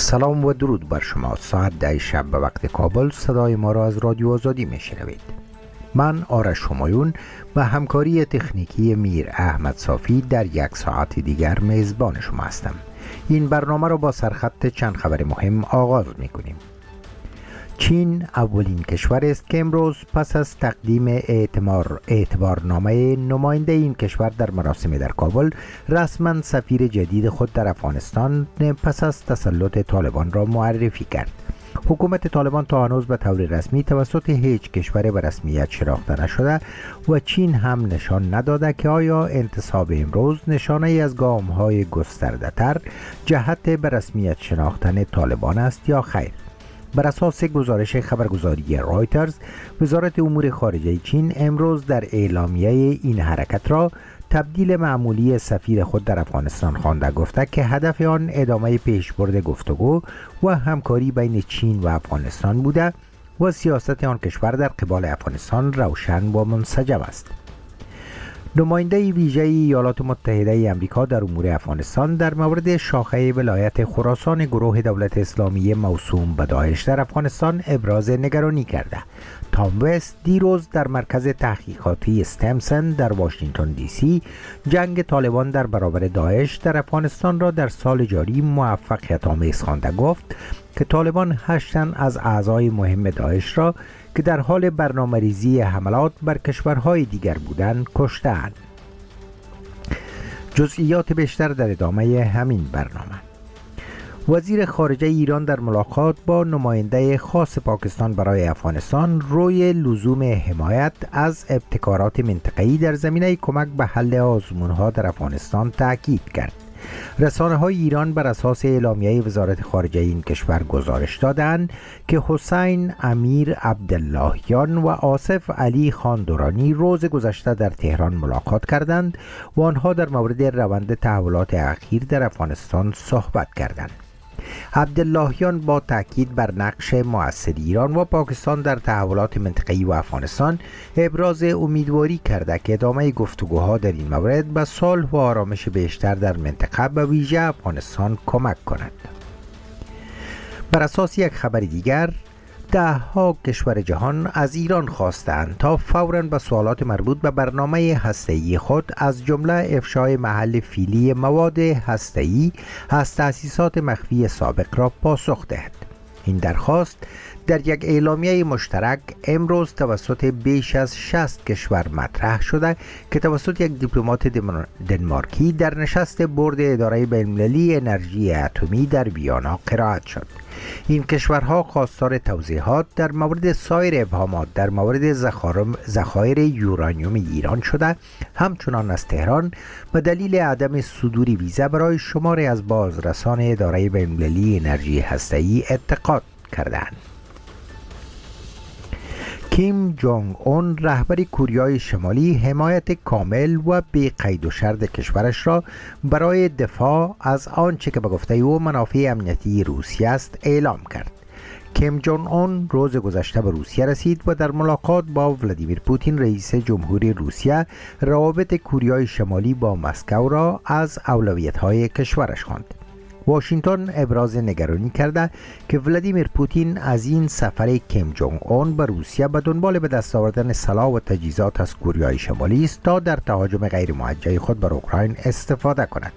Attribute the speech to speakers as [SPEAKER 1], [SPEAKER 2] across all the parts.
[SPEAKER 1] سلام و درود بر شما. ساعت 10 شب به وقت کابل صدای ما را از رادیو آزادی میشنوید. من آرش همایون و همکاری تکنیکی میر احمد صافی در یک ساعت دیگر میزبان شما هستم. این برنامه را با سرخط چند خبر مهم آغاز میکنیم. چین اولین کشور است که امروز پس از تقدیم اعتبارنامه نماینده این کشور در مراسم در کابل رسما سفیر جدید خود در افغانستان پس از تسلط طالبان را معرفی کرد. حکومت طالبان تا هنوز به طور رسمی توسط هیچ کشور به رسمیت شناخته نشده و چین هم نشان نداده که آیا انتصاب امروز نشانه از گام‌های گسترده‌تر جهت به رسمیت شناختن طالبان است یا خیر. بر اساس گزارش خبرگزاری رایترز، وزارت امور خارجه چین امروز در اعلامیه این حرکت را تبدیل معمولی سفیر خود در افغانستان خوانده، گفته که هدف آن ادامه پیشبرد گفتگو و همکاری بین چین و افغانستان بوده و سیاست آن کشور در قبال افغانستان روشن و منسجم است. نماینده ویژه ایالات متحده آمریکا در امور افغانستان در مورد شاخه ولایت خراسان گروه دولت اسلامی موسوم به داعش در افغانستان ابراز نگرانی کرده. تام وست دیروز در مرکز تحقیقاتی استمسن در واشنگتن دی سی جنگ طالبان در برابر داعش در افغانستان را در سال جاری موفقیت آمیز خوانده، گفت که طالبان 8 تن از اعضای مهم داعش را که در حال برنامه‌ریزی حملات بر کشورهای دیگر بودند کشته‌اند. جزئیات بیشتر در ادامه همین برنامه. وزیر خارجه ایران در ملاقات با نماینده خاص پاکستان برای افغانستان روی لزوم حمایت از ابتکارات منطقه‌ای در زمینه کمک به حل آزمون‌ها در افغانستان تاکید کرد. رسانه‌های ایران بر اساس اعلامیه وزارت خارجه این کشور گزارش دادند که حسین امیر عبداللهیان و آصف علی خان دورانی روز گذشته در تهران ملاقات کردند و آنها در مورد روند تحولات اخیر در افغانستان صحبت کردند. عبداللهیان با تاکید بر نقش مؤثر ایران و پاکستان در تحولات منطقه‌ای و افغانستان ابراز امیدواری کرده که ادامه گفتگوها در این مورد به صلح و آرامش بیشتر در منطقه به ویژه افغانستان کمک کند. بر اساس یک خبر دیگر، 10 کشور جهان از ایران خواستند تا فوراً به سوالات مربوط به برنامه هسته‌ای خود از جمله افشای محل فعلی مواد هسته‌ای از تأسیسات مخفی سابق را پاسخ دهد. این درخواست در یک اعلامیه مشترک امروز توسط بیش از 60 کشور مطرح شده که توسط یک دیپلمات دنمارکی در نشست بورد اداره بین‌المللی انرژی اتمی در ویانا قرائت شد. این کشورها خواستار توضیحات در مورد سایر ابهامات در مورد ذخایر یورانیوم ایران شده، همچنان از تهران به دلیل عدم صدور ویزا برای شماری از بازرسان اداره بین‌المللی انرژی هسته‌ای اعتقاد کردند. کیم جونگ اون رهبر کوریای شمالی حمایت کامل و بی قید و شرط کشورش را برای دفاع از آنچه که به گفته او منافع امنیتی روسیه است اعلام کرد. کیم جونگ اون روز گذشته به روسیه رسید و در ملاقات با ولادیمیر پوتین رئیس جمهوری روسیه روابط کوریای شمالی با مسکو را از اولویت‌های کشورش خواند. واشنگتن ابراز نگرانی کرده که ولادیمیر پوتین از این سفر کیم جونگ اون به روسیه به دنبال به دست آوردن سلاح و تجهیزات از کوریای شمالی است تا در تهاجم غیر موجه خود بر اوکراین استفاده کند.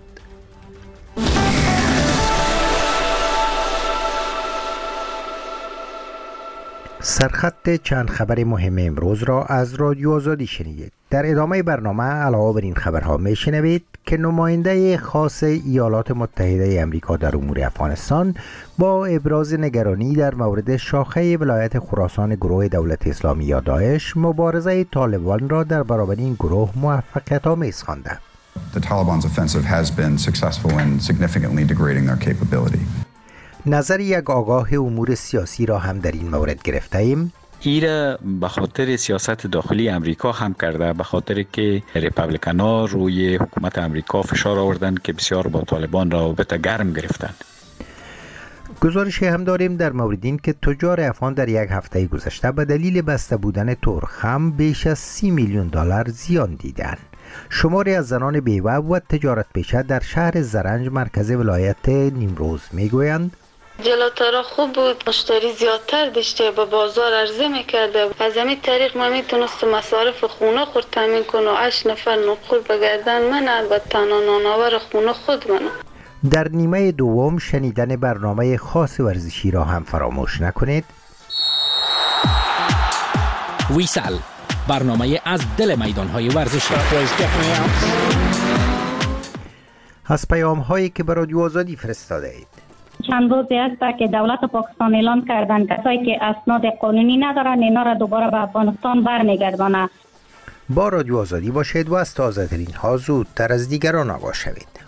[SPEAKER 1] سرخط چند خبر مهم امروز را از رادیو آزادی شنیدید. در ادامه برنامه علاوه بر این خبرها میشنوید که نماینده خاص ایالات متحده آمریکا در امور افغانستان با ابراز نگرانی در مورد شاخه ولایت خراسان گروه دولت اسلامی یا داعش مبارزه طالبان را در برابر این گروه موفقیت آمیز خوانده.
[SPEAKER 2] The Taliban's offensive has been successful in significantly degrading their capability.
[SPEAKER 1] نظر یک آگاه امور سیاسی را هم در این مورد گرفته ایم.
[SPEAKER 3] ایره به خاطر سیاست داخلی امریکا هم کرده، به خاطر که ریپابلیکان‌ها روی حکومت امریکا فشار آوردن که بسیار با طالبان رابطه گرم گرفتن.
[SPEAKER 1] گزارشی هم داریم در مورد این که تجار افغان در یک هفته گذشته به دلیل بسته بودن تورخم بیش از 30 میلیون دلار زیان دیدند. شماری از زنان بیوه و تجارت پیشه در شهر زرنج مرکز ولایت نیمروز میگویند
[SPEAKER 4] جلوتر خوب بود، مشتری زیادتر داشته، به بازار عرضه میکرده. از همین طریق ما میتونست مصارف خونه خود تامین کنه و 8 نفر نقل بگردن من البته تنها نانآور خونه خود منم.
[SPEAKER 1] در نیمه دوم شنیدن برنامه خاص ورزشی را هم فراموش نکنید.
[SPEAKER 5] ویسل، برنامه از دل میدان‌های ورزشی.
[SPEAKER 1] از پیام‌هایی که به رادیو آزادی فرستاده اید.
[SPEAKER 6] چند روزی است که دولت پاکستان اعلان کردند کسایی که اسناد قانونی ندارن اینا را دوباره به افغانستان برمیگردانه.
[SPEAKER 1] با رادیو آزادی باشید و از تازه‌ترین ها زودتر از دیگران آگاه شوید.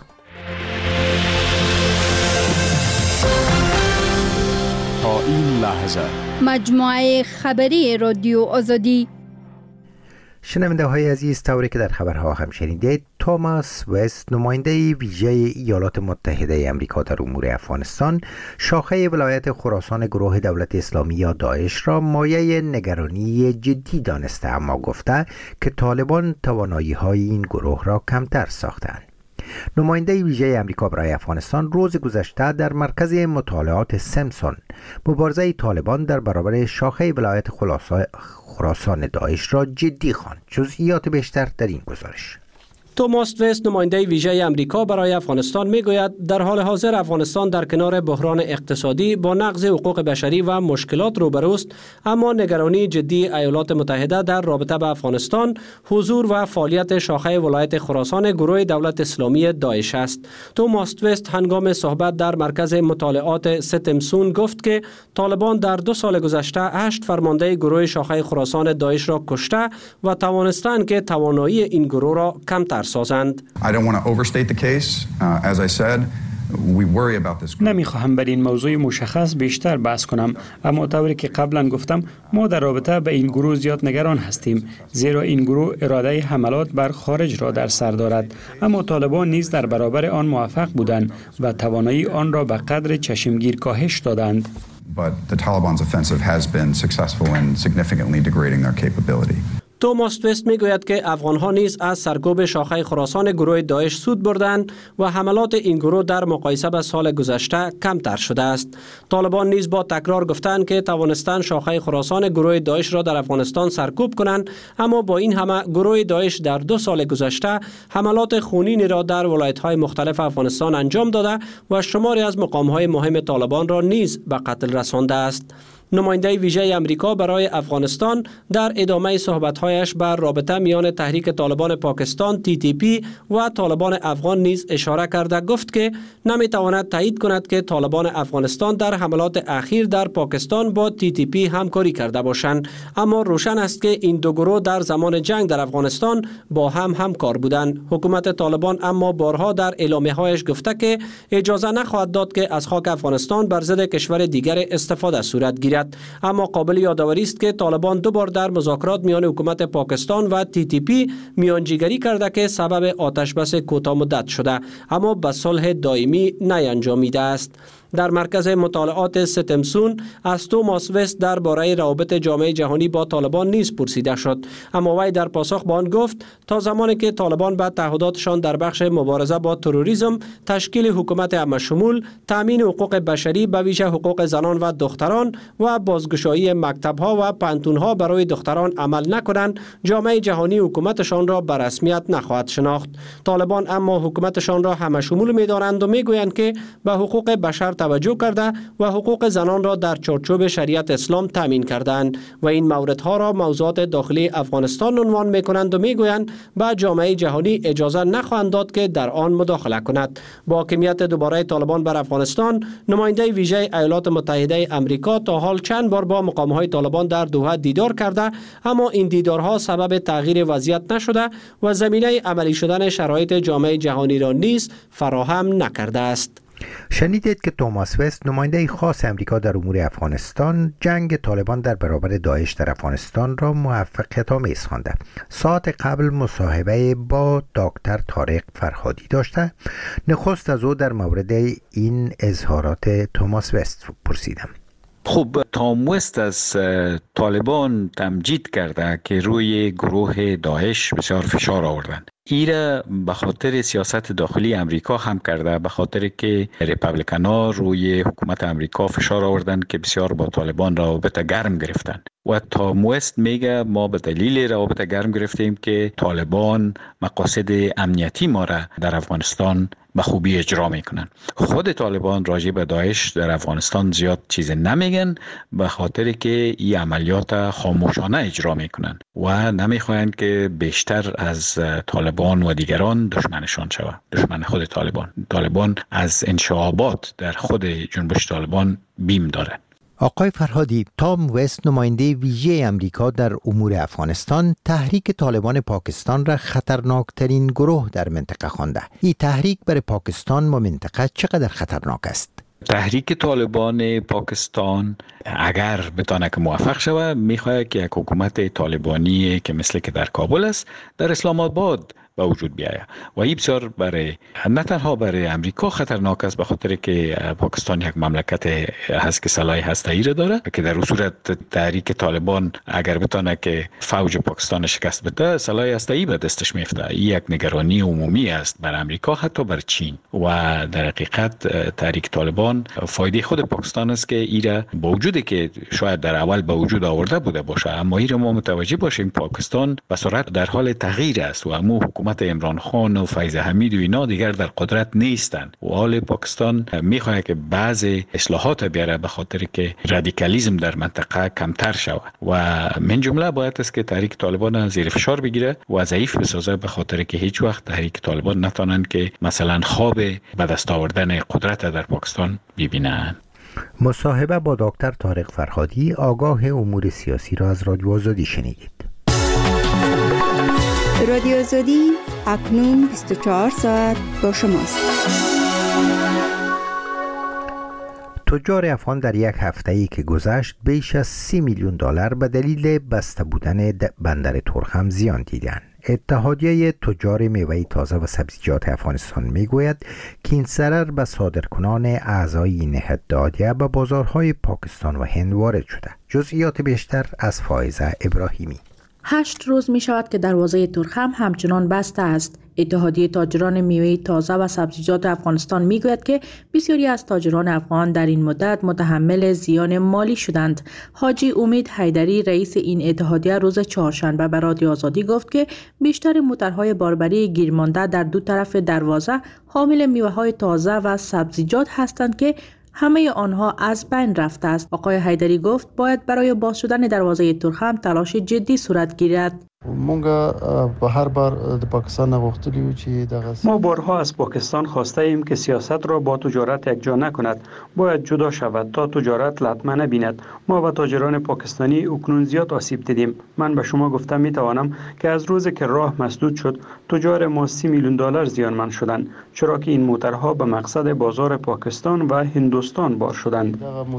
[SPEAKER 7] تا این لحظه
[SPEAKER 8] مجموعه خبری رادیو آزادی.
[SPEAKER 1] شنونده های عزیز، طوری که در خبرها هم شنیدید، توماس وست، نماینده ویژه ایالات متحده امریکا در امور افغانستان، شاخه ولایت خراسان گروه دولت اسلامی یا داعش را مایه نگرانی جدی دانسته، اما گفته که طالبان توانایی های این گروه را کمتر ساختند. نماینده ویژه امریکا برای افغانستان روز گذشته در مرکز مطالعات سمسون مبارزه طالبان در برابر شاخه ولایت خراسان داعش را جدی خواند. جزئیات بیشتر در این گزارش.
[SPEAKER 9] توماس وست، نماینده ویژه امریکا برای افغانستان، میگوید در حال حاضر افغانستان در کنار بحران اقتصادی با نقض حقوق بشری و مشکلات روبروست، اما نگرانی جدی ایالات متحده در رابطه با افغانستان حضور و فعالیت شاخه ولایت خراسان گروه دولت اسلامی داعش است. توماس وست هنگام صحبت در مرکز مطالعات ستمسون گفت که طالبان در 2 سال گذشته 8 فرمانده گروه شاخه خراسان داعش را کشته و توانستند که توانایی این گروه را کمتر سازند.
[SPEAKER 10] نمیخواهم بر این موضوع مشخص بیشتر بحث کنم، اما طوری که قبلا گفتم ما در رابطه به این گروه زیاد نگران هستیم، زیرا این گروه اراده حملات بر خارج را در سر دارد، اما طالبان نیز در برابر آن موفق بودند و توانایی آن را به قدر چشمگیر کاهش دادند.
[SPEAKER 2] But the Taliban's offensive has been successful in significantly degrading their capability.
[SPEAKER 9] توماس وست میگوید که افغانها نیز از سرکوب شاخه خراسان گروه داعش سود بردند و حملات این گروه در مقایسه با سال گذشته کمتر شده است. طالبان نیز با تکرار گفتند که توانستند شاخه خراسان گروه داعش را در افغانستان سرکوب کنند، اما با این همه گروه داعش در 2 سال گذشته حملات خونینی را در ولایت‌های مختلف افغانستان انجام داده و شماری از مقام‌های مهم طالبان را نیز به قتل رسانده است. نماینده ویژه امریکا برای افغانستان در ادامه صحبت‌هایش بر رابطه میان تحریک طالبان پاکستان TTP و طالبان افغان نیز اشاره کرده گفت که نمیتواند تایید کند که طالبان افغانستان در حملات اخیر در پاکستان با TTP همکاری کرده باشند، اما روشن است که این دو گروه در زمان جنگ در افغانستان با هم همکار بودند. حکومت طالبان اما بارها در اعلامیه‌هایش گفته که اجازه نخواهد داد که از خاک افغانستان بر ضد کشور دیگر استفاده صورت گیرد، اما قابل یادآوری است که طالبان 2 بار در مذاکرات میان حکومت پاکستان و TTP میانجیگری کرده که سبب آتش بس کوتاه مدت شده، اما به صلح دائمی نینجامیده است. در مرکز مطالعات ستمسون از توماس وست درباره روابط جامعه جهانی با طالبان نیز پرسیده شد، اما وی در پاسخ به آن گفت تا زمانی که طالبان به تعهداتشان در بخش مبارزه با تروریسم، تشکیل حکومت همه‌شمول، تامین حقوق بشری به ویژه حقوق زنان و دختران و بازگشایی مکتب‌ها و پانتون‌ها برای دختران عمل نکنند، جامعه جهانی حکومتشان را به رسمیت نخواهد شناخت. طالبان اما حکومتشان را همه‌شمول می‌دانند و می‌گویند که به حقوق بشر توجه کرده و حقوق زنان را در چارچوب شریعت اسلام تامین کردند و این موردها را موضوعات داخلی افغانستان عنوان می‌کنند و می‌گویند به جامعه جهانی اجازه نخواهند داد که در آن مداخله کند. با حاکمیت دوباره طالبان بر افغانستان، نماینده ویژه ایالات متحده امریکا تا حال چند بار با مقام‌های طالبان در دوحه دیدار کرده، اما این دیدارها سبب تغییر وضعیت نشده و زمینه عملی شدن شرایط جامعه جهانی را نیز فراهم نکرده است.
[SPEAKER 1] شنیدید که توماس وست، نماینده خاص امریکا در امور افغانستان، جنگ طالبان در برابر داعش در افغانستان را موفقیت‌آمیز خوانده. ساعت قبل مصاحبه با دکتر طارق فرهادی داشته. نخست از او در مورد این اظهارات توماس وست پرسیدم.
[SPEAKER 3] خب تاموست از طالبان تمجید کرده که روی گروه داعش بسیار فشار آوردن. ایره به خاطر سیاست داخلی امریکا هم کرده، به خاطر که ریپابلیکانا روی حکومت امریکا فشار آوردن که بسیار با طالبان رابطه گرم گرفتن و تاموست میگه ما به دلیل رابطه گرم گرفتیم که طالبان مقاصد امنیتی ما را در افغانستان به خوبی اجرا میکنن. خود طالبان راجع به داعش در افغانستان زیاد چیز نمیگن به خاطر که این عملیات خاموشانه اجرا میکنن و نمیخواین که بیشتر از طالبان و دیگران دشمنشان شود، دشمن خود طالبان از انشعابات در خود جنبش طالبان بیم داره.
[SPEAKER 1] آقای فرهادی، تام وست نماینده ویژه امریکا در امور افغانستان تحریک طالبان پاکستان را خطرناکترین گروه در منطقه خوانده. این تحریک برای پاکستان و منطقه چقدر خطرناک است؟
[SPEAKER 3] تحریک طالبان پاکستان اگر بتانه که موفق شود میخواهد که یک حکومت طالبانی که مثل که در کابل است در اسلام آباد به وجود بیاید و این بسیار برای نه تنها برای امریکا خطرناک است به خاطر که پاکستان یک مملکت هست که سلاح هسته‌ای را داره که در صورت تحریک طالبان اگر بتانه که فوج پاکستان شکست بده سلاح هسته‌ای به دستش میفته. این یک نگرانی عمومی است بر امریکا حتی بر چین و در حقیقت تحریک طالبان فایده خود پاکستان است که ایرا با وجودی که شاید در اول به وجود آورده بوده باشه اما ایرا ما متوجه باشیم پاکستان به سرعت در حال تغییر است و امو حکومت عمران خان و فیض حمید و اینا دیگر در قدرت نیستند و حال پاکستان میخواهد که بعض اصلاحات بیاره به خاطر که رادیکالیسم در منطقه کمتر شود و من جمله باید است که تحریک طالبان زیر فشار بگیره و ضعیف بسازه به خاطر که هیچ وقت تحریک طالبان نتونن که مثلا خواب به دست آوردن قدرت در پاکستان ببینن.
[SPEAKER 1] مصاحبه با دکتر طارق فرهادی آگاه امور سیاسی را از رادیو آزادی شنیدید.
[SPEAKER 8] رادیو آزادی اکنون 24 ساعت با شماست.
[SPEAKER 1] تجار افغان در یک هفته‌ای که گذشت بیش از 30 میلیون دلار به دلیل بسته بودن بندر ترخم زیان دیدند. اتحادیه تجار میوه تازه و سبزیجات افغانستان میگوید که این ضرر به صادرکنان اعضای این اتحادیه به بازارهای پاکستان و هند وارد شده. جزئیات بیشتر از فائزه ابراهیمی.
[SPEAKER 11] 8 روز می شود که دروازه ترخم همچنان بسته است. اتحادیه تاجران میوه تازه و سبزیجات افغانستان می گوید که بسیاری از تاجران افغان در این مدت متحمل زیان مالی شدند. حاجی امید حیدری رئیس این اتحادیه روز چهارشنبه به رادیو آزادی گفت که بیشتر موترهای باربری گیرمانده در دو طرف دروازه حامل میوه های تازه و سبزیجات هستند که همه آنها از بین رفته است. آقای حیدری گفت باید برای باز شدن دروازه ترخم تلاش جدی صورت گیرد.
[SPEAKER 10] ما بارها از پاکستان خواسته ایم که سیاست را با تجارت یکجا نکند، باید جدا شود تا تجارت لطمه نبیند. ما به تاجران پاکستانی اکنون زیاد آسیب دیدیم. من به شما گفتم می توانم که از روزی که راه مسدود شد تجار ما 30 میلیون دلار زیانمند شدند، چرا که این موترها به مقصد بازار پاکستان و هندوستان بار شدند.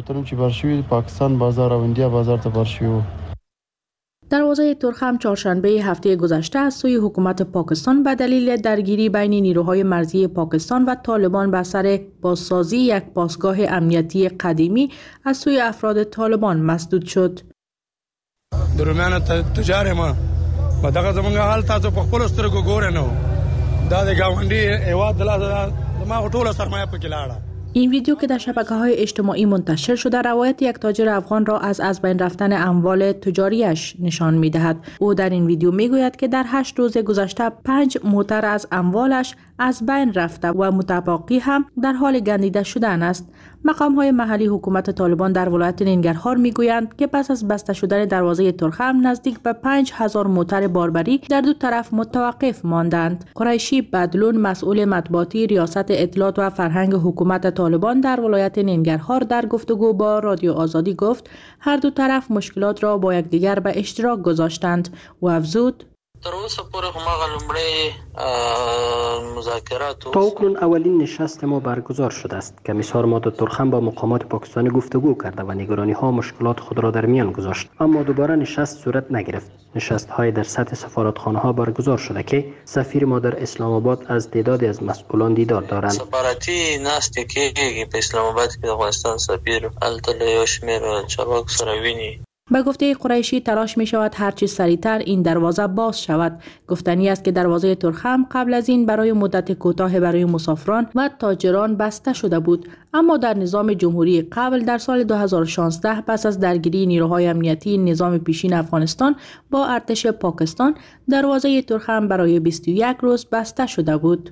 [SPEAKER 11] دروازه ترخم چهارشنبه هفته گذشته از سوی حکومت پاکستان به دلیل درگیری بین نیروهای مرزی پاکستان و طالبان بر سر بازسازی یک پاسگاه امنیتی قدیمی از سوی افراد طالبان مسدود شد.
[SPEAKER 12] درمیان تجار ما و دغه زمونږ حال تاسو په خپل سترګو ګورئ نو دا د ګاونډي هیواد دلته ما ټوله سرمایه پکې لاړه.
[SPEAKER 11] این ویدیو که در شبکه‌های اجتماعی منتشر شده روایت یک تاجر افغان را از بین رفتن اموال تجاریش نشان می‌دهد. او در این ویدیو می‌گوید که در 8 روز گذشته 5 موتر از اموالش از بین رفته و متباقی هم در حال گندیده شدن است. مقام‌های محلی حکومت طالبان در ولایت ننگرهار می‌گویند که پس از بسته شدن دروازه ترخم نزدیک به 5000 موتر باربری در دو طرف متوقف ماندند. قریشی بدلون مسئول مطبوعاتی ریاست اطلاعات و فرهنگ حکومت طالبان در ولایت ننگرهار در گفتگو با رادیو آزادی گفت هر دو طرف مشکلات را با یکدیگر به اشتراک گذاشتند و افزود
[SPEAKER 13] تر اوسه پورې هماغه لومړی مذاکرات
[SPEAKER 14] تا اکنون اولین نشست ما برگزار شده است. کمیسار ماد ترخم با مقامات پاکستانی گفتگو کرده و نگرانی ها و مشکلات خود را در میان گذاشت، اما دوباره نشست صورت نگرفت. نشست های در سطح سفارتخانه ها برگزار شده که سفیر ما در اسلام آباد از تعدادی از مسئولان دیدار دارند.
[SPEAKER 13] سفارتی ناستی کېږي په اسلام آباد کې د افغانستان سفیر هلته له یو شمېر چارواکو سره ویني.
[SPEAKER 11] به گفته قریشی تلاش می شود هرچی سریعتر این دروازه باز شود. گفتنی است که دروازه ترخم قبل از این برای مدت کوتاه برای مسافران و تاجران بسته شده بود، اما در نظام جمهوری قبل در سال 2016 پس از درگیری نیروهای امنیتی نظام پیشین افغانستان با ارتش پاکستان دروازه ترخم برای 21 روز بسته شده بود.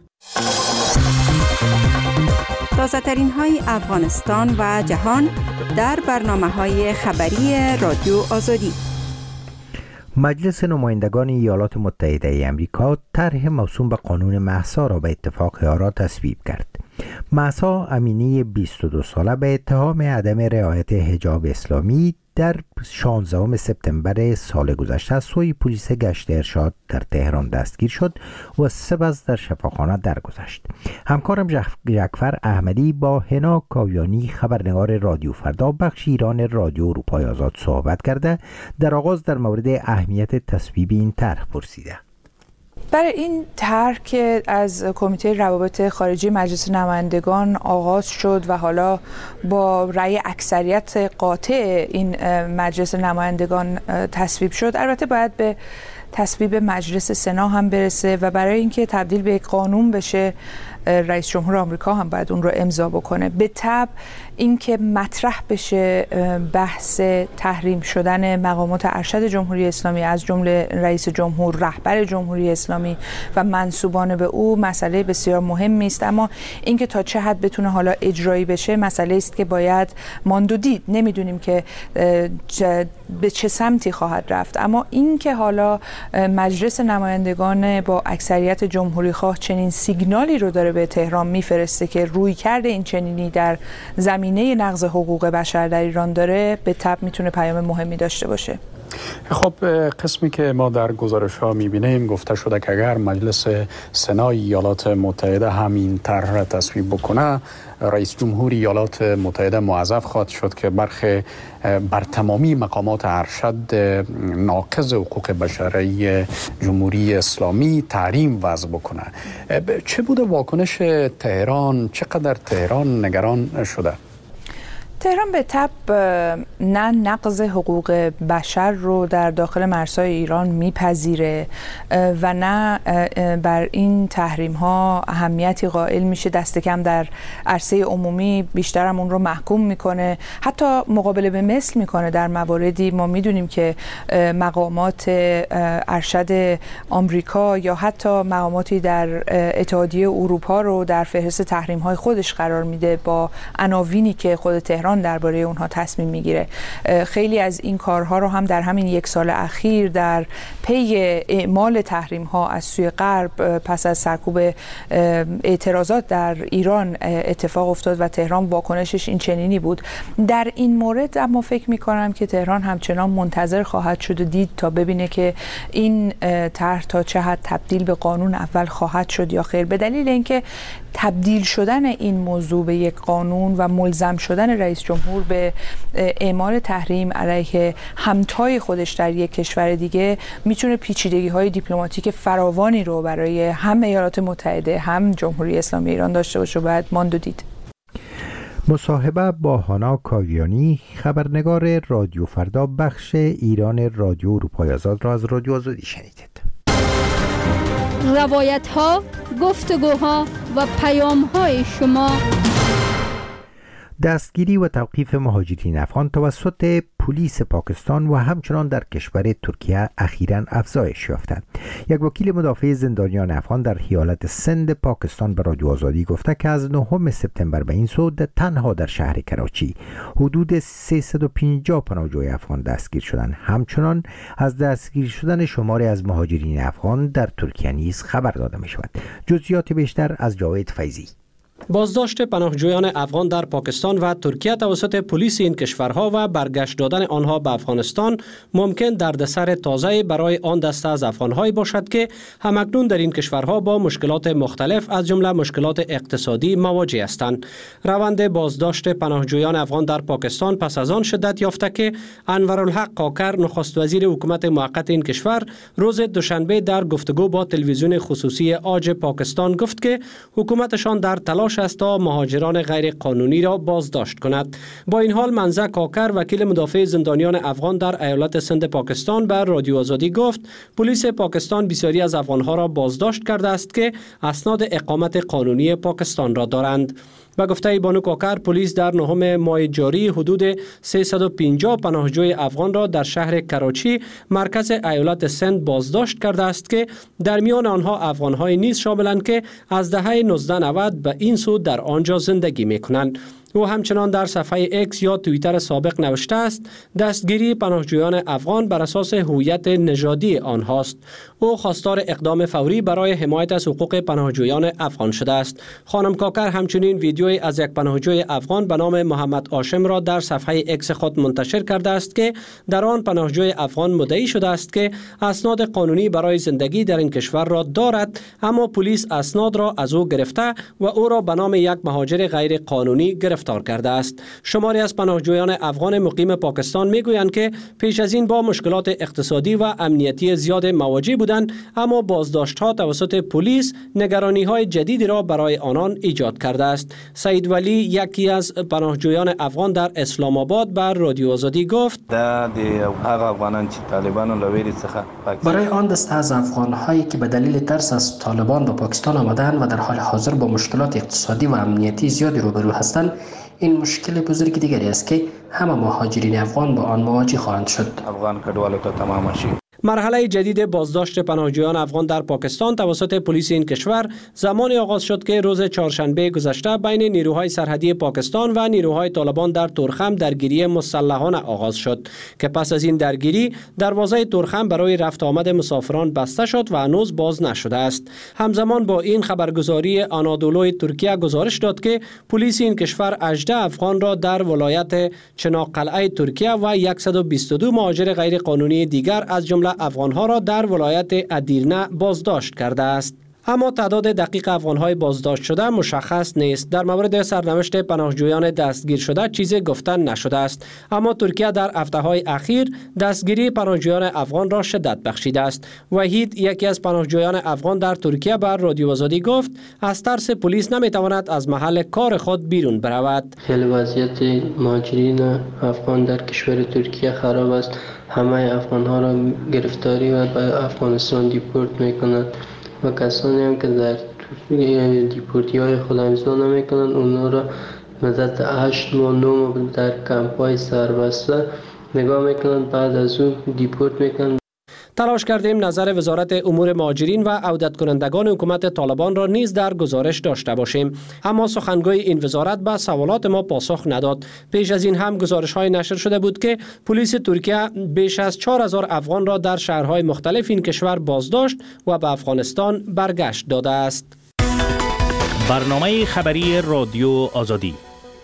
[SPEAKER 8] تازه ترین های افغانستان و جهان در برنامه های خبری رادیو آزادی.
[SPEAKER 1] مجلس نمایندگان ایالات متحده ای امریکا طرح موسوم به قانون مهسا را به اتفاق آرا تصویب کرد. مهسا امینی 22 ساله به اتهام عدم رعایت حجاب اسلامی در 16 سپتامبر سال گذشته از سوی پلیس گشت ارشاد در تهران دستگیر شد و 3 بس در شفاخانه درگذشت. همکارم جعفر احمدی با هنا کاویانی خبرنگار رادیو فردا بخش ایران رادیو اروپای آزاد صحبت کرده در آغاز در مورد اهمیت تصویب این طرح پرسیده.
[SPEAKER 15] برای این طرح که از کمیته روابط خارجی مجلس نمایندگان آغاز شد و حالا با رأی اکثریت قاطع این مجلس نمایندگان تصویب شد، البته باید به تصویب مجلس سنا هم برسه و برای اینکه تبدیل به یک قانون بشه رئیس جمهور آمریکا هم باید اون رو امضا بکنه. به تبع اینکه مطرح بشه بحث تحریم شدن مقامات ارشد جمهوری اسلامی از جمله رئیس جمهور، رهبر جمهوری اسلامی و منسوبان به او مسئله بسیار مهمی است، اما اینکه تا چه حد بتونه حالا اجرایی بشه مسئله است که باید ماند و دید. نمیدونیم که به چه سمتی خواهد رفت، اما اینکه حالا مجلس نمایندگان با اکثریت جمهوری خواه چنین سیگنالی رو داره به تهران میفرسته که روی کرده این چنینی در زمینه نقض حقوق بشر در ایران داره، به تبع میتونه پیام مهمی داشته باشه.
[SPEAKER 7] خب قسمی که ما در گزارش ها میبینیم گفته شده که اگر مجلس سنای ایالات متحده همین طرح را تصویب بکنه، رئیس جمهور ایالات متحده موظف خواهد شد که برخی بر تمامی مقامات ارشد ناقض حقوق بشری جمهوری اسلامی تحریم وضع بکنه. چه بوده واکنش تهران؟ چقدر تهران نگران شده؟
[SPEAKER 15] تهران به تبع نه نقض حقوق بشر رو در داخل مرزهای ایران میپذیره و نه بر این تحریم ها اهمیتی قائل میشه، دست کم در عرصه عمومی بیشتر هم اون رو محکوم میکنه، حتی مقابله به مثل میکنه. در مواردی ما میدونیم که مقامات ارشد آمریکا یا حتی مقاماتی در اتحادیه اروپا رو در فهرست تحریم های خودش قرار میده با عناوینی که خود تهران درباره اونها تصمیم میگیره. خیلی از این کارها رو هم در همین 1 سال اخیر در پی اعمال تحریم ها از سوی غرب پس از سرکوب اعتراضات در ایران اتفاق افتاد و تهران واکنشش این چنینی بود. در این مورد اما فکر میکنم که تهران همچنان منتظر خواهد شد و دید تا ببینه که این طرح تا چه حد تبدیل به قانون اول خواهد شد یا خیر، به دلیل اینکه تبدیل شدن این موضوع به یک قانون و ملزم شدن رئیس جمهور به اعمال تحریم علیه همتای خودش در یک کشور دیگه میتونه پیچیدگی‌های دیپلماتیک فراوانی رو برای هم ایالات متحده هم جمهوری اسلامی ایران داشته باشه و باید ماند و دید.
[SPEAKER 1] مصاحبه با هانا کاویانی خبرنگار رادیو فردا بخش ایران رادیو اروپای آزاد را از رادیو آزادی شنیدید.
[SPEAKER 16] روایت ها، گفتگوها و پیام های شما.
[SPEAKER 1] دستگیری و توقیف مهاجرین افغان توسط پلیس پاکستان و همچنان در کشور ترکیه اخیراً افزایش یافته. یک وکیل مدافع زندانیان افغان در ایالت سند پاکستان به رادیو آزادی گفته که از 9 سپتامبر به این سو تنها در شهر کراچی حدود 350 پناهجوی افغان دستگیر شدند. همچنان از دستگیر شدن شماری از مهاجرین افغان در ترکیه نیز خبر داده می شود. جزئیات بیشتر از جاوید فیضی.
[SPEAKER 9] بازداشت پناهجویان افغان در پاکستان و ترکیه توسط پلیس این کشورها و برگشت دادن آنها به افغانستان ممکن دردسر تازه برای آن دسته از افغان‌هایی باشد که همکنون در این کشورها با مشکلات مختلف از جمله مشکلات اقتصادی مواجه هستند. روند بازداشت پناهجویان افغان در پاکستان پس از آن شدت یافته که انورالحق کاکر نخست وزیر حکومت موقت این کشور روز دوشنبه در گفتگو با تلویزیون خصوصی آج پاکستان گفت که حکومتشان در تلاش است تا مهاجران غیر قانونی را بازداشت کند. با این حال منزه کاکر وکیل مدافع زندانیان افغان در ایالت سند پاکستان بر رادیو آزادی گفت پلیس پاکستان بسیاری از افغانها را بازداشت کرده است که اسناد اقامت قانونی پاکستان را دارند. به گفته بانو کاکر پلیس در نهم ماه جاری حدود 350 پناهجوی افغان را در شهر کراچی مرکز ایالت سند بازداشت کرده است که در میان آنها افغان‌های نیز شاملند که از دهه 1990 به این سو در آنجا زندگی می‌کنند. او همچنان در صفحه اکس یا توییتر سابق نوشته است دستگیری پناهجویان افغان بر اساس هویت نژادی آنهاست. او خواستار اقدام فوری برای حمایت از حقوق پناهجویان افغان شده است. خانم کاکر همچنین ویدیویی از یک پناهجوی افغان به نام محمد هاشم را در صفحه اکس خود منتشر کرده است که در آن پناهجوی افغان مدعی شده است که اسناد قانونی برای زندگی در این کشور را دارد، اما پلیس اسناد را از او گرفته و او را به نام یک مهاجر غیر قانونی گرفتار کرده است. شماری از پناهجویان افغان مقیم پاکستان میگویند که پیش از این با مشکلات اقتصادی و امنیتی زیاد مواجه بودند، اما بازداشت‌ها توسط پلیس نگرانی‌های جدیدی را برای آنان ایجاد کرده است. سعید ولی یکی از پناهجویان افغان در اسلام آباد بر رادیو آزادی گفت
[SPEAKER 14] برای آن دسته از افغان‌هایی که به دلیل ترس از طالبان به پاکستان آمدند و در حال حاضر با مشکلات اقتصادی و امنیتی زیادی روبرو هستند، این مشکل بزرگ دیگری است که همه مهاجرین افغان با آن مواجه خواهند شد.
[SPEAKER 9] مرحله جدید بازداشت پناهجویان افغان در پاکستان توسط پلیس این کشور زمانی آغاز شد که روز چهارشنبه گذشته بین نیروهای سرحدی پاکستان و نیروهای طالبان در تورخم درگیری مسلحانه آغاز شد که پس از این درگیری دروازه تورخم برای رفت آمد مسافران بسته شد و هنوز باز نشده است. همزمان با این خبرگزاری آنادولوی ترکیه گزارش داد که پلیس این کشور 18 افغان را در ولایت چناقلعه ترکیه و 122 مهاجر غیر قانونی دیگر از جمله افغانها را در ولایت ادیرنه بازداشت کرده است. اما تعداد دقیق افغانهای بازداشت شده مشخص نیست. در مورد سرنوشت پناهجویان دستگیر شده چیزی گفتن نشده است، اما ترکیه در هفته‌های اخیر دستگیری پناهجویان افغان را شدت بخشیده است. وحید یکی از پناهجویان افغان در ترکیه بر رادیو آزادی گفت از ترس پلیس نمیتواند از محل کار خود بیرون برود.
[SPEAKER 17] خیلی وضعیت مهاجرین افغان در کشور ترکیه خراب است. همه افغانها را گرفتاری و به افغانستان دیپورت میکنند و کسانی هم که در دیپورتی های خود امضا نمیکنند اونا را مدت 8 ماه 9 ماه در کمپ های سربسته نگاه میکنند، بعد از اون دیپورت میکنند.
[SPEAKER 9] تلاش کردیم نظر وزارت امور مهاجرین و عودت کنندگان حکومت طالبان را نیز در گزارش داشته باشیم، اما سخنگوی این وزارت به سوالات ما پاسخ نداد. پیش از این هم گزارش های نشر شده بود که پلیس ترکیه بیش از 4000 افغان را در شهرهای مختلف این کشور بازداشت و به افغانستان برگشت داده است.
[SPEAKER 5] برنامه خبری رادیو آزادی.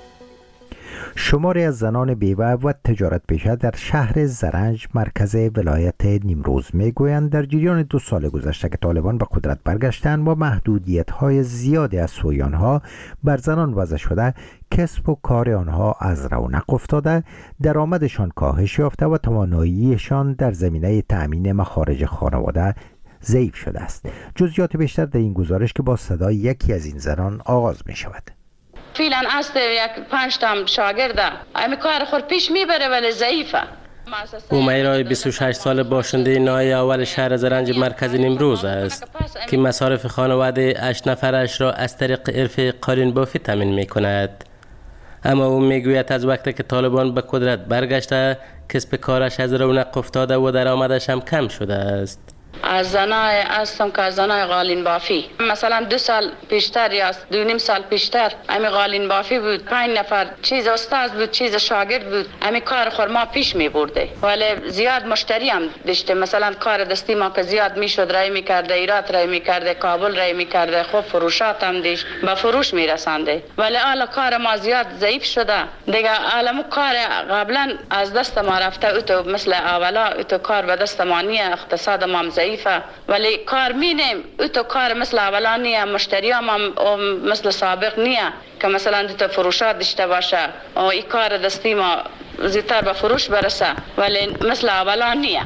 [SPEAKER 1] شماری از زنان بیوه و تجارت پیشه در شهر زرنج مرکز ولایت نیمروز میگویند در جریان 2 سال گذشته که طالبان به قدرت برگشتند با محدودیت‌های زیادی از سوی آنها بر زنان وضع شده، کسب و کار آنها از رونق افتاده، درآمدشان کاهش یافته و تواناییشان در زمینه تأمین مخارج خانواده ضعیف شده است. جزئیات بیشتر در این گزارش که با صدای یکی از این زنان آغاز می شود.
[SPEAKER 18] فعلا است یک 5 تا شاگرده امی کار خود پیش میبره ولی ضعیفه.
[SPEAKER 19] اومیرای 26 سال باشنده نای اول شهر زرنج مرکز نیمروز است که مصارف خانواده 8 نفرش را از طریق عرفه قالین بافی تامین می کند. اما او میگوید از وقتی که طالبان به قدرت برگشته کسب کارش از رونق افتاده و درآمدش هم کم شده است.
[SPEAKER 18] از زنای هستم که زنای قالین بافی مثلا 2 سال پیشتر یا 2.5 سال پیشتر امی قالین بافی بود 5 نفر چیز استاد بود چیز شاگرد بود امی کار خورما پیش می برده ولی زیاد مشتری هم داشته مثلا کار دستی ما که زیاد میشد رای میکرده ایرات رای میکرده کابل رای میکرده خب فروشات هم داشت به فروش میرسانده ولی حالا کار ما زیاد ضعیف شده دیگه عالمو کار قبلا از دست ما رفته او تو مثل اولا او تو کار به دست ما نیه اقتصاد ما ضعیفه ولی کار مینیم او تو کار مثل اولا نیه مشتری هم مثل سابق نیه که مثلا دو تا فروشات داشته باشه و این کار دستی ما زیادتر به فروش برسه ولی مثل اولا نیه.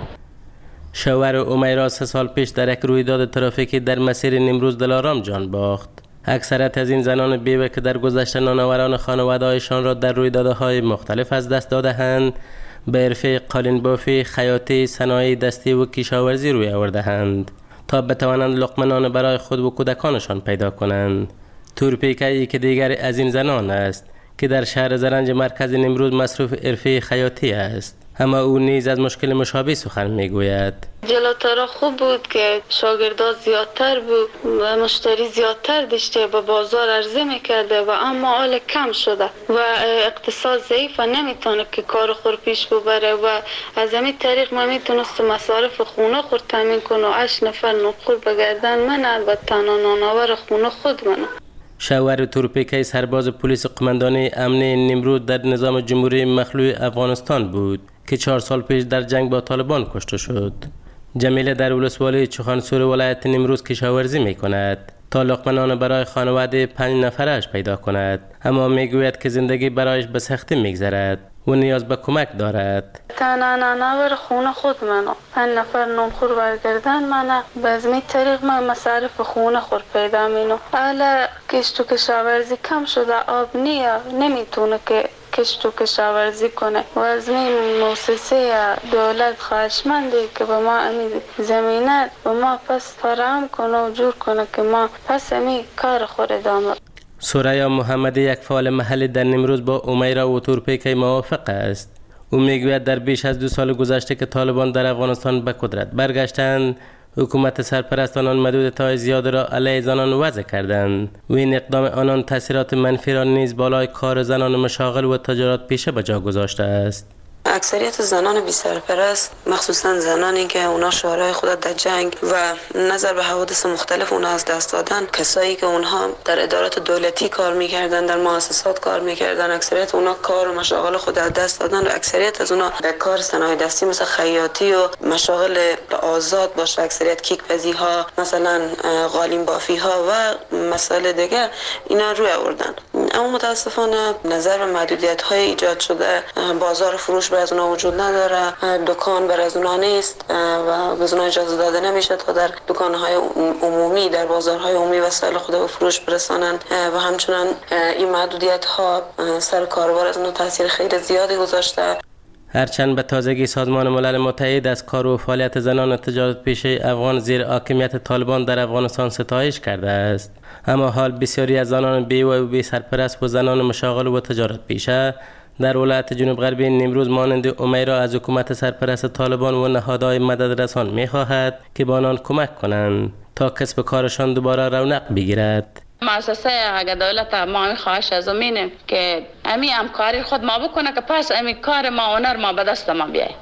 [SPEAKER 19] شوهر امیرا 3 سال پیش در یک رویداد ترافیکی در مسیر نیمروز دلارام جان باخت. اکثریت از این زنان بیوه که در گذشته نانآوران خانواده‌هایشان را در رویدادهای مختلف از دست داده‌اند، به حرفه قالین بافی، خیاطی، صنایع دستی و کشاورزی روی آورده‌اند تا بتوانند لقمه نان برای خود و کودکانشان پیدا کنند. تورپیکایی که دیگر از این زنان است که در شهر زرنج مرکز نیمروز مصروف حرفه خیاطی است، اما او نیز از مشکل مشابه سخن میگوید.
[SPEAKER 4] جلوتر خوب بود که شاگردات زیادتر بود و مشتری زیادتر داشته به بازار عرضه میکرده و اما حال کم شده و اقتصاد ضعیف و نمیتونه که کار خور پیش ببره و از همین طریق ما میتونست مصارف خونه خود تامین کنه و 8 نفر نقل بگردن من البته تنها نانآور خونه خود منم.
[SPEAKER 19] شوهر تورپیکای سرباز پلیس قماندانی امنی نیمروز در نظام جمهوری مخلوع افغانستان بود که 4 سال پیش در جنگ با طالبان کشته شد. جمیله در ولسوالی چخانسور ولایت نیمروز کشاورزی می کند تا لقمه نان برای خانواده 5 نفرش پیدا کند، اما می گوید که زندگی برایش به سختی می گذرد و نیاز به کمک دارد.
[SPEAKER 4] تنها نانآور خونه خود منم 5 نفر نونخور برگردن منم به از می طریق من مصارف خونه خور پیدا مینم. حالا کشت و کشاورزی کم شده آب نمیتونه که کشت و کشاورزی کنه و از این مؤسسه دولت خواهشمنده که به ما این زمینه به ما پس فراهم کنه و جور کنه که ما پس این کار خود ادامه.
[SPEAKER 19] سوریا محمدی یک فعال محلی در نیمروز با امیرا و تورپیکای موافق است. او میگوید در بیش از 2 سال گذشته که طالبان در افغانستان به قدرت برگشتند، حکومت سرپرستان آن محدودیت‌های زیاد را علیه زنان وضع کردند و این اقدام آنان تاثیرات منفی را نیز بالای کار زنان مشاغل و تجارت پیشه به جا گذاشته است.
[SPEAKER 20] اکثریت زنان بی سرپرست مخصوصا زنانی که اونا شوهرای خود در جنگ و نظر به حوادث مختلف اونا از دست دادن، کسایی که اونها در ادارات دولتی کار میکردن، در مؤسسات کار میکردن، اکثریت اونا کار و مشاغل خود از دست دادن و اکثریت از اونا به کار صنایع دستی مثل خیاطی و مشاغل آزاد باشه، اکثریت کیک‌پزی ها مثلا قالین بافی ها و مسائل دیگه اینا روی آوردن. اما متاسفانه نظر به محدودیت های ایجاد شده، بازار فروش برای از اونها وجود نداره، دکان برای از اونها نیست و به اونها اجازه داده نمیشه تا در دکانهای عمومی در بازارهای عمومی وسایل خود به فروش برسانن و همچنان این محدودیت ها سر کاروبار از اونها تاثیر خیلی زیادی گذاشته.
[SPEAKER 19] هرچند به تازگی سازمان ملل متحد از کار و فعالیت زنان تجارت پیشه افغان زیر حاکمیت طالبان در افغانستان ستایش کرده است، اما حال بسیاری از زنان بیوه و بی سرپرست و زنان مشاغل و تجارت پیشه در ولایت جنوب غربی نیمروز مانند امیرا از حکومت سرپرست طالبان و نهادهای مدد رسان می‌خواهد که به آنان کمک کنند تا کسب کارشان دوباره رونق بگیرد.
[SPEAKER 18] مؤسسه اگه دولت ما این خواهش از امینه که امی همکاری خود ما بکنه که پس امی کار ما هنر ما به دست ما بیاید.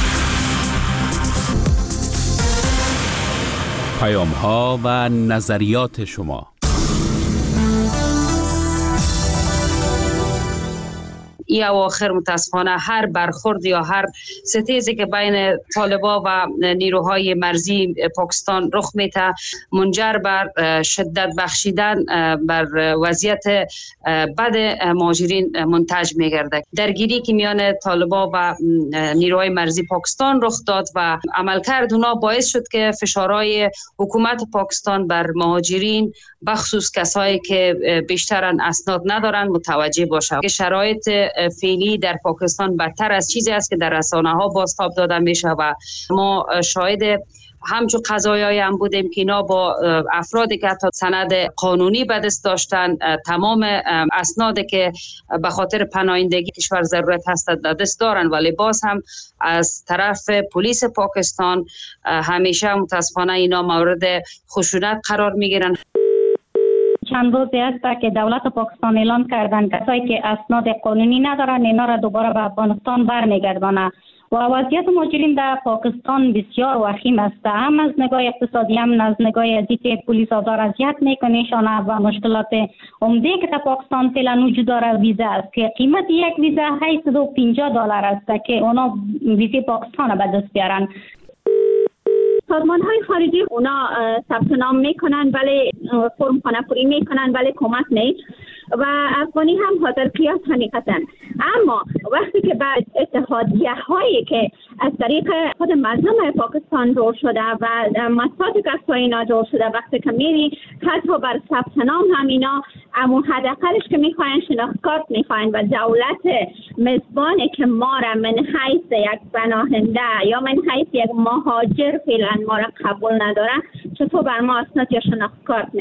[SPEAKER 5] پیام‌ها و نظریات شما.
[SPEAKER 21] این اواخر متاسفانه هر برخورد یا هر ستیزی که بین طالبان و نیروهای مرزی پاکستان رخ میده منجر بر شدت بخشیدن بر وضعیت بد مهاجرین منتج میگرده. درگیری که میان طالبان و نیروهای مرزی پاکستان رخ داد و عملکرد اونا باعث شد که فشارهای حکومت پاکستان بر مهاجرین بخصوص کسایی که بیشترن اسناد ندارن متوجه باشه که شرایط فعلی در پاکستان بدتر از چیزی است که در رسانه‌ها بازتاب داده میشه و ما شاهد همچون قضایایی هم بودیم که اینا با افرادی که حتی سند قانونی به دست داشتن، تمام اسنادی که به خاطر پناهندگی کشور ضرورت هست در دست دارن، ولی باز هم از طرف پلیس پاکستان همیشه متاسفانه اینا مورد خشونت قرار میگیرن.
[SPEAKER 6] چند روزی است که دولت پاکستان اعلام کردن کسایی که اسناد قانونی ندارن اینا را دوباره به افغانستان برمیگردانه و وضعیت مهاجرین در پاکستان بسیار وخیم است، هم از نگاه اقتصادی هم از نگاه ازی که پلیس آزار اذیت میکنه و مشکلات عمده که در پاکستان فعلا وجود داره ویزا است که قیمت یک ویزا $850 است که اونا ویزا پاکستان را به دست بیارن.
[SPEAKER 22] سازمان های خارجی اونا ثبت نام میکنن ولی فرم خانه پوری میکنن ولی کمک نیست و افغانی هم حاضر قیاس حقیقتا. اما وقتی که بعد اتحادیه هایی که از طریق خود مردم پاکستان جور شده و مساجد اینا جور شده، وقتی که میری حتی بر ثبت نام هم اینا اما حداقلش که میخواین شناخت کارت میخواین و دولت مزبانی که ما را من حیث یک پناهنده یا من حیث یک مهاجر فعلا ما را قبول نداره، چطور بر ما اسناد یا شناخت کارت